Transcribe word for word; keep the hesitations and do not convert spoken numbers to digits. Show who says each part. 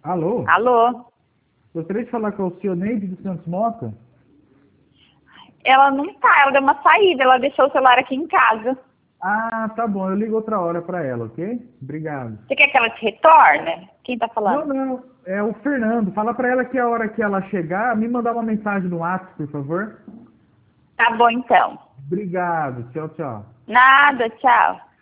Speaker 1: Alô?
Speaker 2: Alô?
Speaker 1: Gostaria de falar com a Cioneide dos Santos Mota?
Speaker 2: Ela não tá, ela deu uma saída, ela deixou o celular aqui em casa.
Speaker 1: Ah, tá bom, eu ligo outra hora para ela, ok? Obrigado.
Speaker 2: Você quer que ela te retorne? Quem tá
Speaker 1: Não,
Speaker 2: falando?
Speaker 1: não, é o Fernando. Fala para ela que a hora que ela chegar, me mandar uma mensagem no WhatsApp, por favor.
Speaker 2: Tá bom então.
Speaker 1: Obrigado, tchau, tchau.
Speaker 2: Nada, tchau.